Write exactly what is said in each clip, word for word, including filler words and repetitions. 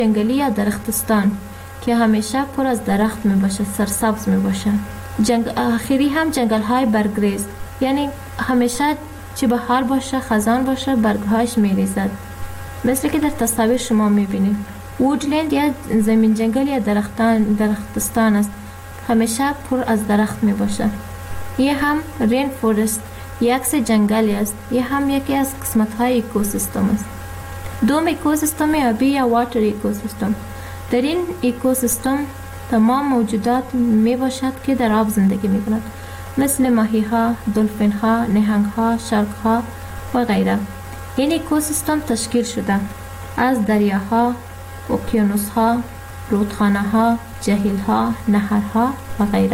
جنگلی یا درختستان که همیشه پر از درخت می باشه، سرسبز می باشه. جنگ آخری هم جنگل های برگریز، یعنی همیشه چی بهار باشه، خزان باشه، برگهاش می ریزد، مثل که در تصاویر شما می بینید. وودلند یا زمین جنگل یا درختان درختستان است، همیشه پر از درخت می باشه. یه هم رین فورست، یکس جنگلی است. یه هم یکی از قسمت های اکوسیستم است. دوم اکوسیستم آبی یا واتر اکوسیستم. در این اکوسیستم تمام موجودات می باشد که در آب زندگی می کنند، مثل ماهی ها، دلفین ها، نهنگ ها، شارک ها و غیره. این اکوسیستم تشکیل شده از دریاها، اقیانوس ها، رودخانه ها، جهیل ها، نهرها و غیره.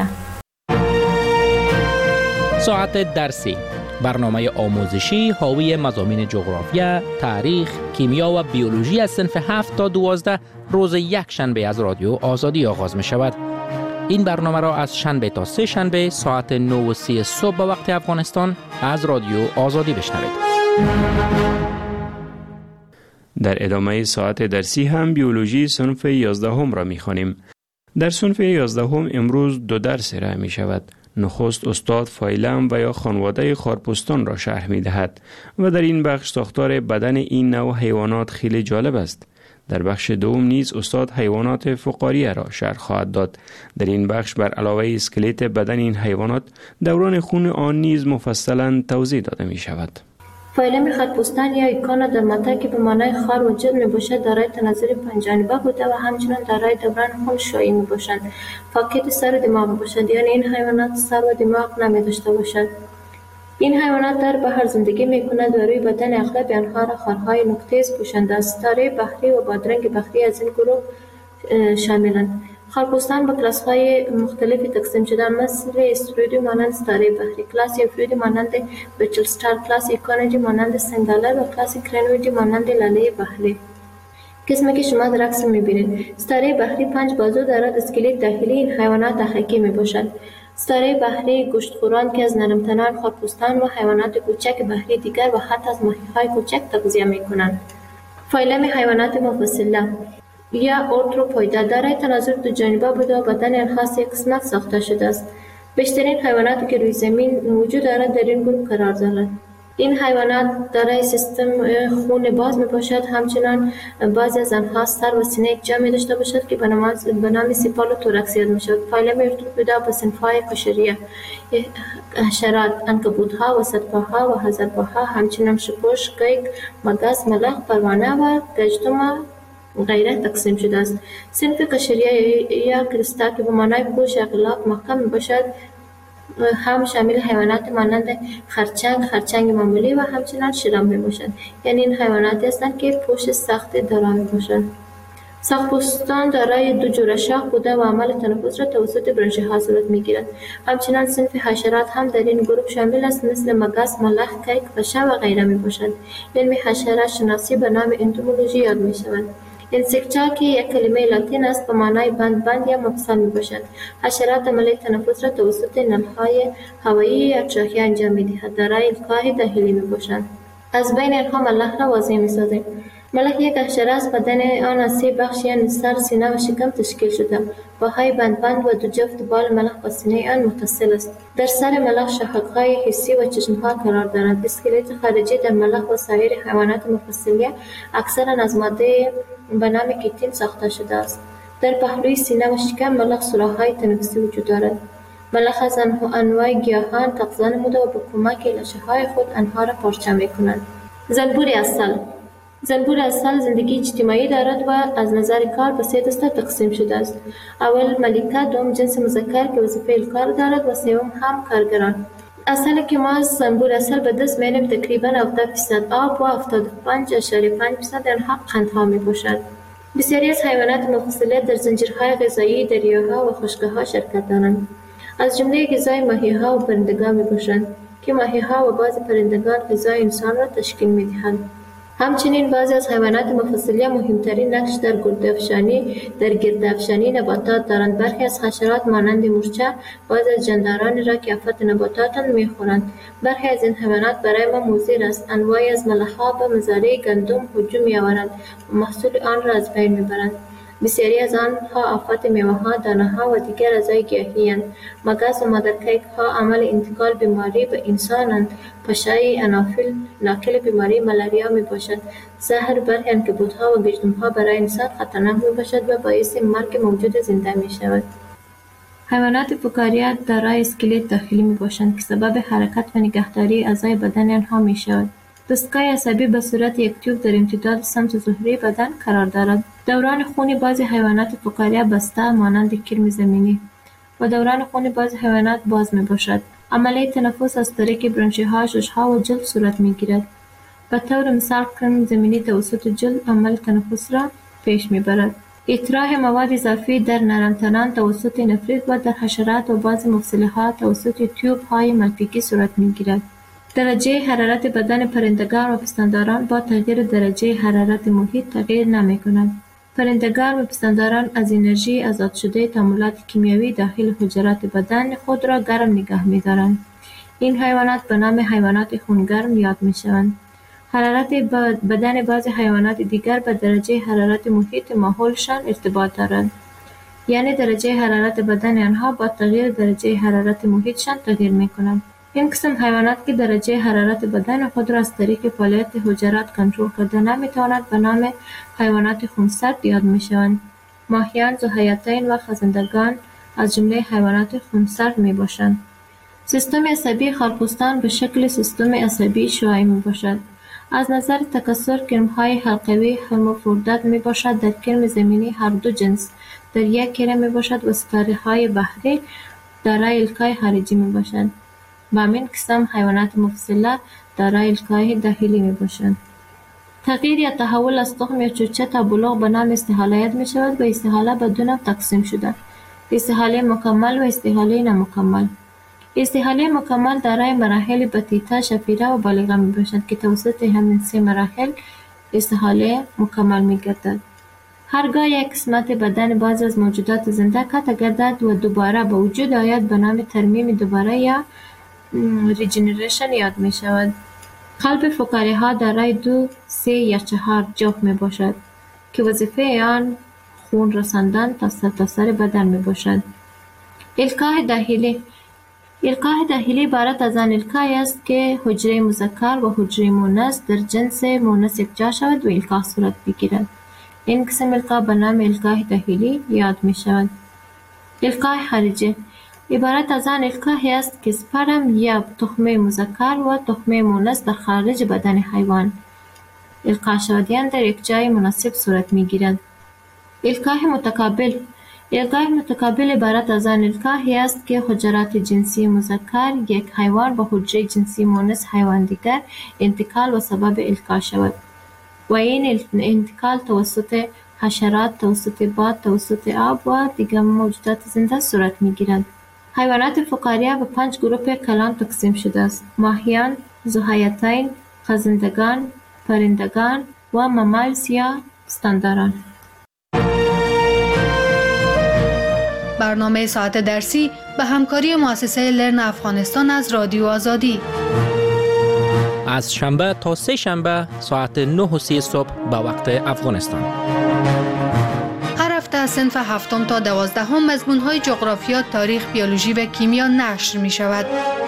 ساعت درسی، برنامه آموزشی حاوی مضامین جغرافیا، تاریخ، کیمیا و بیولوژی از صنف هفت تا دوازده روز یک شنبه از رادیو آزادی آغاز می شود. این برنامه را از شنبه تا سه شنبه ساعت نه و سی صبح به وقت افغانستان از رادیو آزادی بشنوید. در ادامه ساعت درسی هم بیولوژی صنف یازدهم را می خوانیم. در صنف یازدهم امروز دو درس ارائه می شود. نخست استاد فایلم و یا خانواده خارپستان را شرح می دهد و در این بخش ساختار بدن این نوع حیوانات خیلی جالب است. در بخش دوم نیز استاد حیوانات فقاریه را شرح خواهد داد. در این بخش بر علاوه اسکلت بدن این حیوانات دوران خون آن نیز مفصلا توضیح داده می شود. فایلم خارپستان یا ایکانا در مته که به معنای خار وجود می باشد دارای تناظر پنجانبه بوده و همچنین دارای دوران خون شویی می باشند. فاقد سر و دماغ می باشد، یعنی این حیوانات سر و دماغ نمی داشته باشد. این حیوانات در بحر زندگی می کنند و روی بدن اغلب آنها را خارهای نقطه‌ایز پوشانده است. ستاره بحری و بادرنگ بحری از این گروه شاملند. خارپستان به کلاس‌های مختلفی تقسیم شده، مثل استرویدی مانند ستاره بحری، کلاس افریدی مانند بچل ستار، کلاس ایکونویدی مانند سنگالر و کلاس کرنویدی مانند لاله بحری. قسمی که شما در عکس می‌بینید. ستاره بحری پنج بازو دارد. اسکلت داخلی این حیوانات حقیقی میباشد. ستاره بحری گوشتخوران که از نرمتنان، خارپستان و حیوانات کوچک بحری دیگر و حتی از ماهی‌های کوچک تغذیه می‌کنند. فایلم حیوانات مفصله یا ارتروپویدا دارای تناظر دو جانبه بوده و بدن آنها سه قسمت ساخته شده است. بیشترین حیواناتی که روی زمین وجود دارند در این گروه قرار دارند. این حیوانات دارای سیستم خون باز می باشد. همچنان بعضی از آنها سر و سینه یک جا می داشته باشد که به نام سیپال و توراکس یاد می شود. فایلم ارتروپویدا به صنف‌های قشریه، حشرات، عنکبوت‌ها، وسطپاها و حذرپاها، همچنین شپش، قیق، مگس، ملخ، پروانه و گژدم غیره تقسیم شده است. صنف قشریه یا کریستا که به معنای پوش اغلاق محکم می باشد هم شامل حیوانات مانند خرچنگ، خرچنگ معمولی و همچنین شرم می باشد. یعنی این حیواناتی هستند که پوش سخت دارا می باشند. ساق‌پوستان دارای دو جوره شاخ بوده و عمل تنفس را توسط برانش‌ها ها صورت می‌گیرد. همچنین صنف حشرات هم در این گروه شامل است، مثل مگس، ملخ، کیک، پشه و غیره می‌باشند. علم حشرات شناسی به نام انتومولوژی یاد می‌شود. انسکتا که یک کلمه لاتین است به معنای بند بند یا مفصل می‌باشد. حشرات عمل تنفس را توسط نل‌های هوایی یا تراخیه انجام می‌دهد. دارای القاح داخلی می‌باشند. از بین آنها ملخ را واضح می‌سازیم. ملخ یک حشره است. بدن آن از سه بخش یعنی سر، سینه و شکم تشکیل شده. پاهای بند بند و دو جفت بال ملخ با سینه آن متصل است. در سر ملخ شاخک‌های حسی و چشم‌ها قرار دارند. اسکلت خارجی در ملخ و سایر حیوانات مفصلیه اکثرا از ماده به نام کیتین ساخته شده است. در پهلوی سینه و شکم ملخ سوراخ‌های تنفسی وجود دارد. ملخ از انواع گیاهان تغذیه نموده و به کمک لاشه‌های خود آنها را پارچه می‌کنند. زنبور عسل زنبور عسل زندگی اجتماعی دارد و از نظر کار به سه دسته تقسیم شده است. اول ملکه، دوم جنس مذکر که وظیفه الکار دارد و سوم هم کارگران. عسلی که ما از زنبور عسل به دست می‌آوریم تقریباً هفتاد درصد آب و هفتاد و پنج اشاریه پنج درصد آنها قندها می‌باشد. بسیاری از حیوانات مفصله در زنجیرهای غذایی دریاها و خشک‌ها شرکت دارند. از جمله غذای ماهی‌ها و پرندگان می‌باشند که ماهی‌ها و بعضی پرندگان غذای انسان را تشکیل می‌دهند. همچنین بعضی از حیوانات مفصلی مهمترین نقش در گردافشانی در گردافشانی نباتات دارند. برخی از حشرات مانند مورچه بعضی از جاندارانی را که آفت نباتات میخورند. برخی از این حیوانات برای ما مضر است. انواعی از ملخ‌ها به مزارع گندم هجوم می‌آورند و محصول آن را از بین میبرند. بسیاری از آنها آفت میوه‌ها، دانه‌ها و دیگر اعضای گیاهی‌اند. مگس و مادرکیک‌ها عامل انتقال بیماری به انسانند. پشای انافیل ناقل بیماری ملاریا میباشد. زهر برخی عنکبوت‌ها و گژده‌ها برای انسان خطرناک میباشد و باعث مرگ موجود زنده میشود. حیوانات فکاریه دارای اسکلت داخلی میباشند که سبب حرکت و نگهداری اعضای بدن آنها میشود. دستگاه عصبی به صورت یک تیوب در امتداد سمت ظهری بدن قرار دارد. دوران خون بعضی حیوانات فکاریه بسته مانند کرم زمینی و دوران خون بعضی حیوانات باز می باشد. عملیه تنفس از طریق برانشی‌ها، شش‌ها و جلد صورت می گیرد. به طور مثال کرم زمینی توسط جلد عمل تنفس را پیش می برد. اطراح مواد اضافی در نرمتنان توسط نفریت و در حشرات و بعضی مفصل‌ها توسط تیوب های ملفیکی صورت می گیرد. درجه حرارت بدن پرندگان و پستانداران با تغییر درجه حرارت محیط تغییر نمی کند. پرندگان و پستانداران از انرژی آزاد شده تعاملات کیمیایی داخل حجرات بدن خود را گرم نگه می دارند. این حیوانات به نام حیوانات خونگرم یاد می شوند. حرارت بدن بعضی حیوانات دیگر به درجه حرارت محیط ماحولشان ارتباط دارد. یعنی درجه حرارت بدن آنها با تغییر درجه حرارت محیطشان تغییر می کند. این قسم حیوانات که درجه حرارت بدن خود را از طریق فعالیت حجرات کنترل کرده نمیتواند به نام حیوانات خونسرد یاد میشوند. ماهیان، ذوحیاتین و خزندگان از جمله حیوانات خونسرد می باشند. سیستم عصبی خارپوستان به شکل سیستم عصبی شعاعی می باشد. از نظر تکثر کرم‌های حلقوی هموفوردات می باشد. در کرم زمینی هر دو جنس در یک کرم می باشد و ستاره‌های بحری دارای الکای خارجی می باشند. و همین قسم حیوانات مفصله دارای الکای داخلی می باشند. تغییر یا تحول از تخم یا چوچه تا بلوغ به نام استحاله یاد می شود و استحاله به دو نوع تقسیم شده: استحاله مکمل و استحاله نامکمل. استحاله مکمل دارای مراحل بطیطه، شفیره و بالغه می باشد که توسط همین سه مراحل استحاله مکمل می گردد. هرگاه یک قسمت بدن بعضی از موجودات زنده قطع گردد و دوباره به وجود آید به نام ترمیم دوباره یا ریجنریشن یاد می شود. قلب فکاریه ها دارای دو، سه یا چهار جوف می باشد که وظیفه آن خون رساندن تا سرتاسر بدن می باشد. الکای داخلی. الکای داخلی عبارت از آن الکای است که حجره مذکر و حجره مؤنث در جنس مؤنث یکجا شود و الکا صورت بگیرد. این قسم الکا به نام الکای داخلی یاد می شود. الکای خارجی عبارت از آن الکایی است که سپرم یا تخمه مذکر و تخمه مؤنث در خارج بدن حیوان القا شدیان در یک جای مناسب صورت می گیرد. الکای متقابل. الکای متقابل عبارت از آن الکایی است که حجرات جنسی مذکر یک حیوان به حجره جنسی مؤنث حیوان دیگر انتقال و سبب الکا شود و این انتقال توسط حشرات، توسط باد، توسط آب و دیگر موجودات زنده صورت می گیرد. حیوانات فکاریه به پنج گروه کلان تقسیم شده است: ماهیان، ذوحیاتین، خزندگان، پرندگان و مامالز یا پستانداران. برنامه ساعت درسی به همکاری مؤسسه لرن افغانستان از رادیو آزادی از شنبه تا سه شنبه ساعت نه و سی صبح به وقت افغانستان. هر هفته از صنف هفتم تا دوازدهم مضمون‌های جغرافیا، تاریخ، بیولوژی و کیمیا نشر می شود.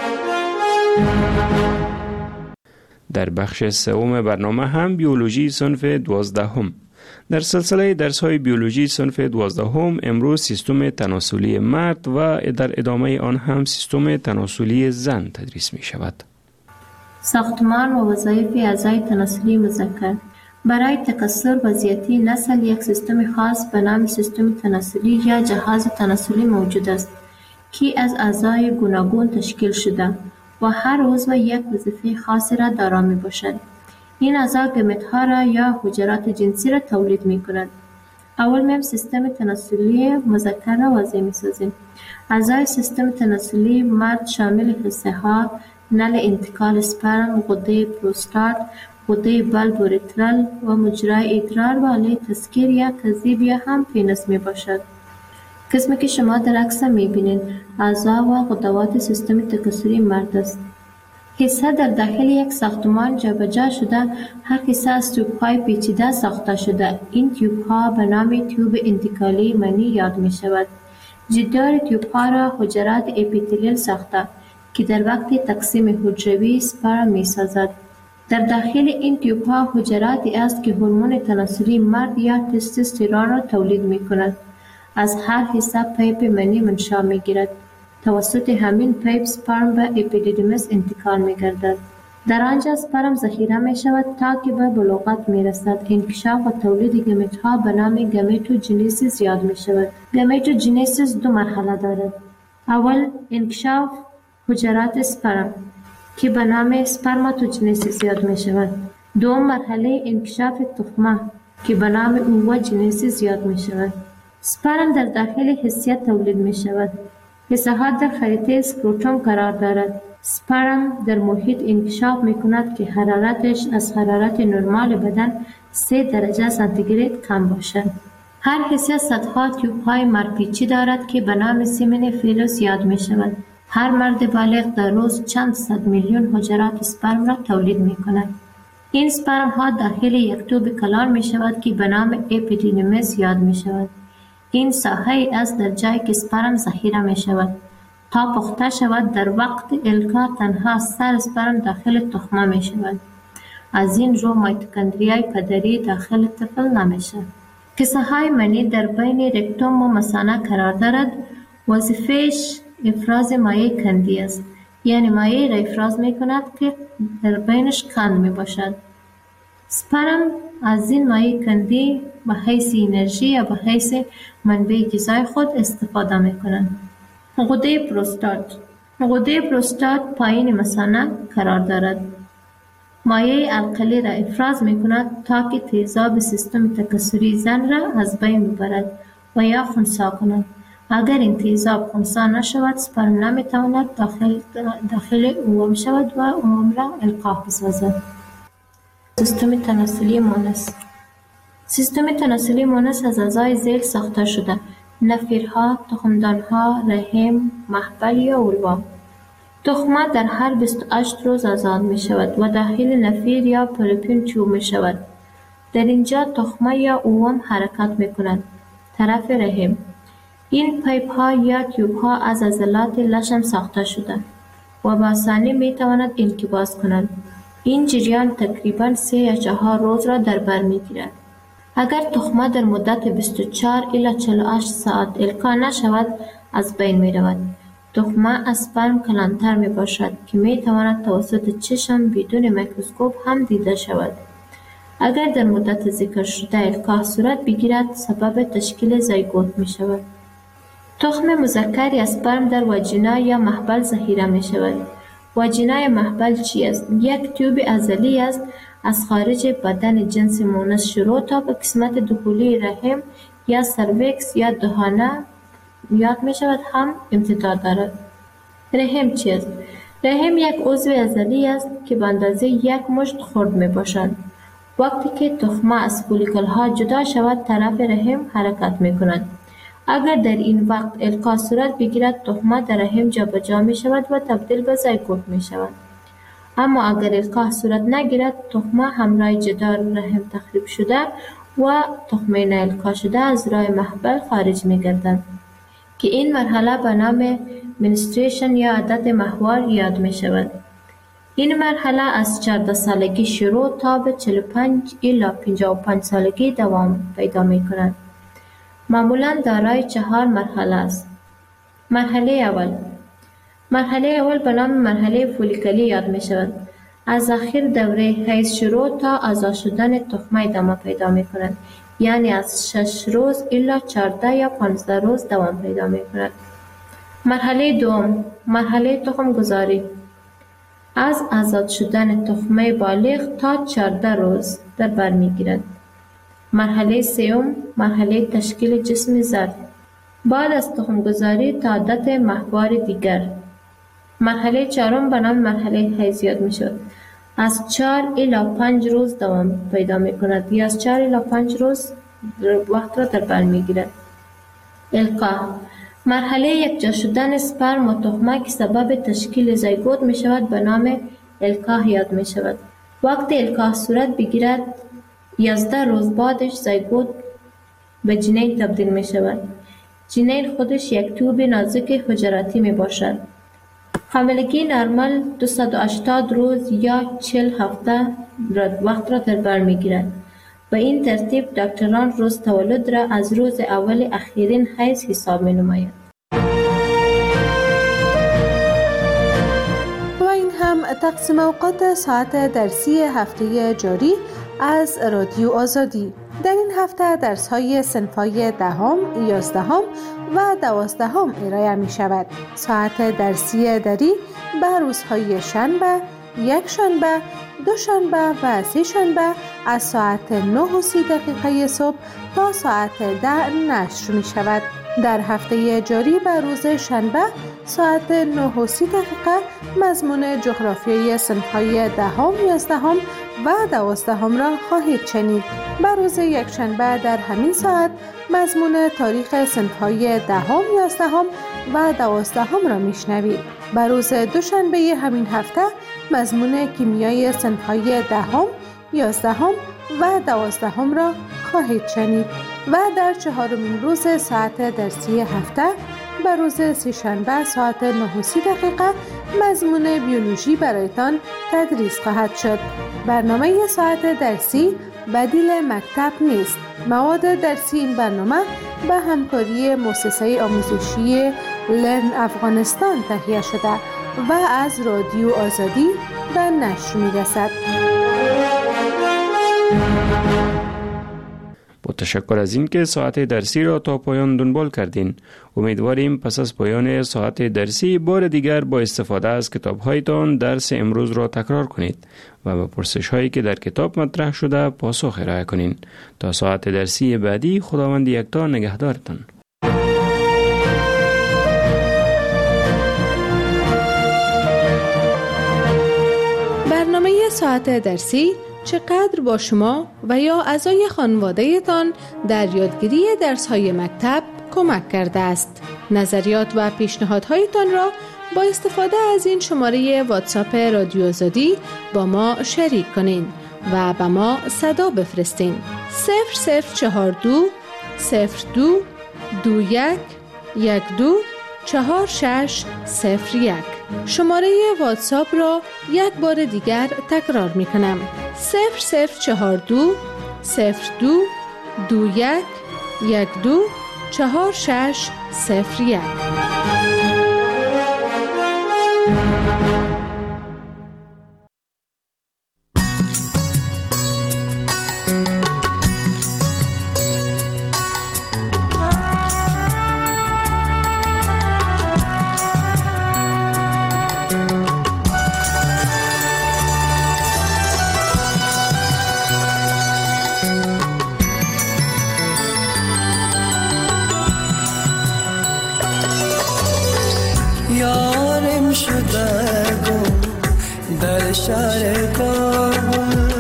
در بخش سوم برنامه هم بیولوژی صنف دوازدهم. در سلسله درس‌های بیولوژی صنف دوازدهم امروز سیستم تناسلی مرد و در ادامه آن هم سیستم تناسلی زن تدریس می شود. ساختمان و وظایف اعضای تناسلی مذکر. برای تکثر و زیاتی نسل یک سیستم خاص به نام سیستم تناسلی یا جهاز تناسلی موجود است که از اعضای گوناگون تشکیل شده و هر عضو یک وظیفه خاصی را دارا می باشد. این اعضا گمیت‌ها را یا حجرات جنسی را تولید می کند. اول میم سیستم تناسلی مذکر را واضح می سازیم. اعضای سیستم تناسلی مرد شامل حصه ها، نل انتقال اسپرم، غده پروستات غده بلب و ریترال و مجرای ادرار و آله تسکیر یا تذیب یا هم پینس می باشد. قسمی که شما در عکس می بینید اعضا و غدوات سیستم تکثری مرد است. حصه در داخل یک ساختمان جابجا شده، هر حصه از تیوب‌های پیچیده ساخته شده. این تیوب‌ها به نام تیوب انتقالی منی یاد می شود. جدار تیوب‌ها را حجرات اپیتلیل ساخته که در وقت تقسیم حجروی سپرم می سازد. در داخل این تیوب‌ها حجراتی است که هورمون تناسلی مرد یا تستوسترون را تولید می کند. از هر حصه پیپ منی منشأ می گیرد. توسط همین پیپ سپرم به اپیدیدیمس انتقال می گردد. در آنجا سپرم ذخیره می شود تا که به بلوغت می رسد. انکشاف و تولید گمیت ها به نام گمیتوجنیسیس یاد می شود. گمیتوجنیسیس دو مرحله دارد. اول انکشاف حجرات سپرم که به نام سپرماتوجنیسیس یاد می شود. دوم مرحله انکشاف تخمه که به نام اووجنیسیس یاد می شود. سپرم در داخل حسیه تولید می شود. حصه ها در خریطه اسکروتوم قرار دارد. سپرم در محیط انکشاف می کند که حرارتش از حرارت نرمال بدن سه درجه سانتیگراد کم باشد. هر حصه صدها تیوب های مرپیچی دارد که به نام سیمن فیلوس یاد می شود. هر مرد بالغ در روز چند صد میلیون حجرات سپرم را تولید می کند. این سپرم ها داخل یک توب کلان می شود که به نام اپیدیدیمس یاد می شود. این ساحه است در جایی که سپرم ذخیره می شود. تا پخته شود در وقت القا تنها سر سپرم داخل تخمه می شود. از این رو میتوکندریای پدری داخل طفل نمیشه. کیسه های منی در بین رکتوم و مثانه قرار دارد. وظیفهش افراز مایع کندی است. یعنی مایع را افراز می کند که در بینش کند می باشد. سپرم از این مایع کندی به حیث انرژی یا به حیث منبع غذای خود استفاده می کنند. غده پروستات غده پروستات پایین مثانه قرار دارد. مایع القلی را افراز می کند تا که تیزاب سیستم تکثری زن را از بین ببرد و یا خنثی کند. اگر این تیزاب خنثی نشود سپرم نمی تواند داخل, داخل اوم شود و اوم را القاح بسازد. سیستم تناسلی مونس سیستم تناسلی مونس از اعضای ذیل ساخته شده: نفیرها، تخمدانها، رحم، محبل یا اولوا. تخمه در هر بیست و هشت روز آزاد می شود و داخل نفیر یا پولیپین چوب می شود. در اینجا تخمه یا اوم حرکت می کند. طرف رحم. این پیپ ها یا تیوب ها از عضلات لشم ساخته شده و با آسانی می تواند انقباض کنند. این جریان تقریباً سه یا چهار روز را در بر می گیرد. اگر تخمه در مدت بیست و چهار الی چهل و هشت ساعت القا نشود از بین می رود. تخمه از سپرم کلانتر می باشد که می تواند توسط چشم بدون میکروسکوپ هم دیده شود. اگر در مدت ذکر شده القاح صورت بگیرد سبب تشکیل زایگوت می شود. تخم مذکر یا سپرم در واژینا یا محبل ذخیره می شود. واژینا یا محبل چی است؟ یک تیوب عضلی است از خارج بدن جنس مونس شروع تا به قسمت داخلی رحم یا سرویکس یا دهانه یاد می شود هم امتداد دارد. رحم چی است؟ رحم یک عضو عضلی است که به اندازه یک مشت خرد می باشد. وقتی که تخمه از فولیکل ها جدا شود طرف رحم حرکت می کند. اگر در این وقت القاح صورت بگیرد تخمه در رحم جابجا می شود و تبدیل به زایگوت می شود. اما اگر القاح صورت نگیرد تخمه همراه جدار رحم تخریب شده و تخمه نالقاح شده از راه محبل خارج می گردد که این مرحله به نام منستریشن یا عادت ماهوار یاد می شود. این مرحله از چهارده سالگی شروع تا به چهل و پنج الی پنجاه و پنج سالگی دوام پیدا می کند. معمولاً دارای چهار مرحله است. مرحله اول مرحله اول به نام مرحله فولیکلی یاد می شود. از آخر دوره حیض شروع تا آزاد شدن تخمه ادامه پیدا می کند. یعنی از شش روز الی چهارده یا پانزده روز دوام پیدا می کند. مرحله دوم مرحله تخم گذاری از آزاد شدن تخمه بالغ تا چهارده روز در بر می گیرد. مرحله سوم مرحله تشکیل جسم زرد بعد از تخم گذاری تا عادت ماهوار دیگر. مرحله چهارم به نام مرحله حیض یاد می شود. از چهار الی پنج روز دوام پیدا می کند یا از چهار الی پنج روز وقت را در بر می گیرد. القاح مرحله یکجا شدن اسپرم و تخمک سبب تشکیل زیگوت می شود به نام القاح یاد می شود. وقت القاح صورت بگیرد یازده روز بعدش زیگوت به جنین تبدیل می شود. جنین خودش یک توب نازک حجراتی می باشد. حاملگی نرمال دویست و هشتاد روز یا چهل هفته وقت را در بر می گیرد. به این ترتیب دکتران روز تولد را از روز اول اخیرین حیض حساب می نماید. و این هم تقسیم اوقات ساعت درسی هفته جاری از رادیو آزادی. در این هفته درس های صنف‌های دهم، یازدهم و دوازدهم ارائه می شود. ساعت درسی دری به روزهای شنبه، یک شنبه، دو شنبه و سه شنبه از ساعت نه و سی دقیقه صبح تا ساعت ده نشر می شود. در هفته جاری به روز شنبه ساعت نه و سی دقیقه مضمون جغرافیای صنف‌های دهم، یازدهم و دوازدهم را خواهید شنید. به روز یک شنبه در همین ساعت مضمون تاریخ صنف‌های دهم، یازدهم و دوازدهم را میشنوید. به روز دوشنبه همین هفته مضمون کیمیای صنف‌های دهم، یازدهم و دوازدهم را خواهید شنید و در چهارمین روز ساعت درسی هفته به روز سه‌شنبه ساعت نه و سی دقیقه مضمون بیولوژی برایتان تدریس خواهد شد. برنامه ساعت درسی بدیل مکتب نیست. مواد درسی این برنامه به همکاری مؤسسه آموزشی لرن افغانستان تهیه شده و از رادیو آزادی به نشر می‌رسد. با تشکر از این که ساعت درسی را تا پایان دنبال کردین. امیدواریم پس از پایان ساعت درسی بار دیگر با استفاده از کتاب‌هایتان درس امروز را تکرار کنید و به پرسش‌هایی که در کتاب مطرح شده پاسخ ارائه کنین. تا ساعت درسی بعدی خداوند یکتا نگهدارتان. برنامه ساعت درسی چقدر با شما و یا اعضای خانواده تان در یادگیری درس‌های مکتب کمک کرده است. نظریات و پیشنهادهایتان را با استفاده از این شماره واتساپ رادیو آزادی با ما شریک کنین و به ما صدا بفرستین. صفر صفر چهار دو صفر دو دو یک یک دو چهار شش صفر یک. شماره واتساپ را یک بار دیگر تکرار می کنم. صفر صفر چهار دو صفر دو دو یک یک دو چهار شش صفر یک. یارم شده گم در شهر کابل،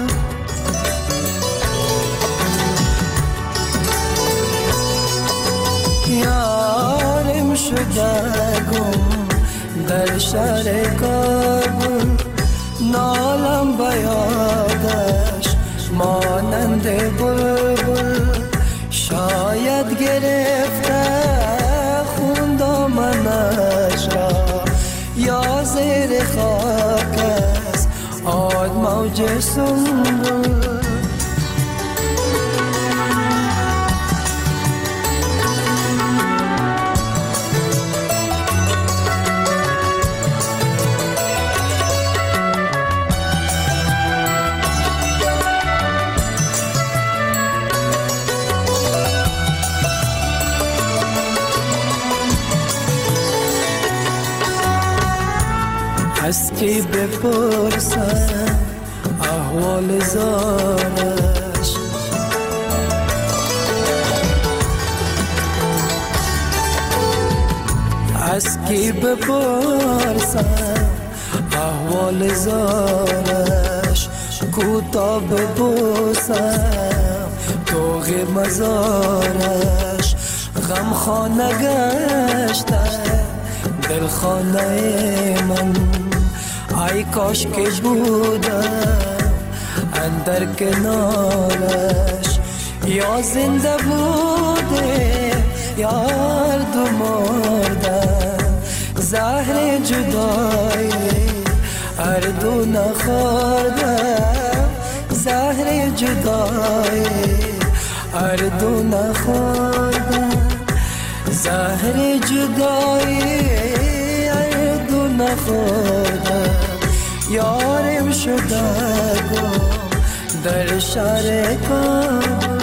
یارم شده گم در شهر کابل، نالم بیادش مانند بلبل، شاید گرفته خون دامنش را یا زیر خاک است آد موج سنبل. از کی بپرسم احوال زارش، از کی بپرسم احوال زارش، کوتا ببوسم توغ مزارش غم خانه گشته دل خانه من ای کاش که بودم اندر کنارش یا زنده بوده یا هر دو مردم زهر جدایی هر دو نخوردم زهر جدایی هر دو نخوردم زهر جدایی هر دو نخوردم یارم شده گم در شهر کابل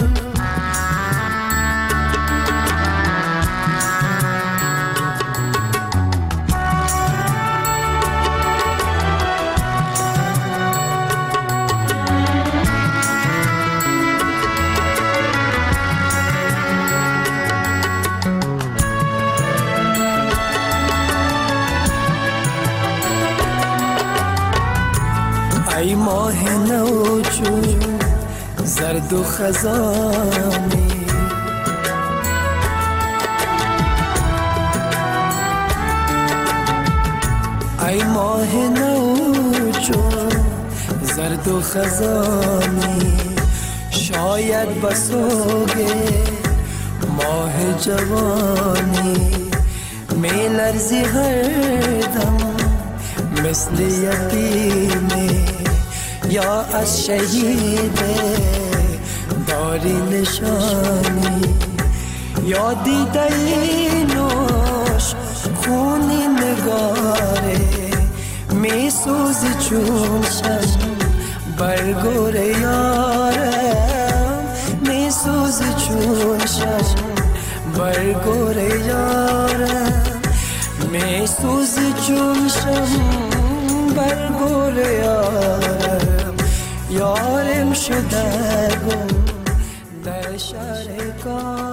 ای ماه نو چون زرد و خزانی ای ماه نو چون زرد و خزانی شاید بسوگه ماه جوانی می لرزی هر دم مثل یتیمی یا از شهید داری نشانی یا دیده نوش خونی نگاره می سوزی چون شم برگور یارم می سوزی چون شم برگور یارم می سوزی چون شم برگور یارم یارم شده گم در شهر کابل